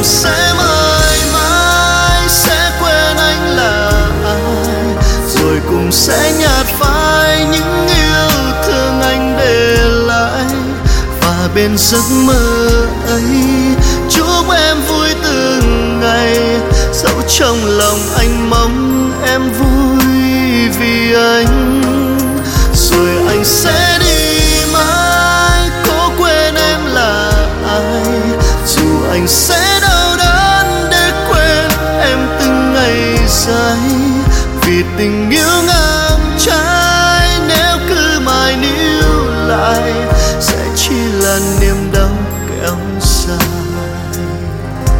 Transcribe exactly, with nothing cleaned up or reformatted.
lòng sẽ mãi mãi sẽ quên anh là ai, rồi cùng sẽ nhạt phai những yêu thương anh để lại. Và bên giấc mơ ấy chúc em vui từng ngày, dẫu trong lòng anh mong em vui vì anh. Rồi anh sẽ đi mãi, cố quên em là ai, dù anh sẽ đau đớn để quên em từng ngày dài. Vì tình yêu ngang trái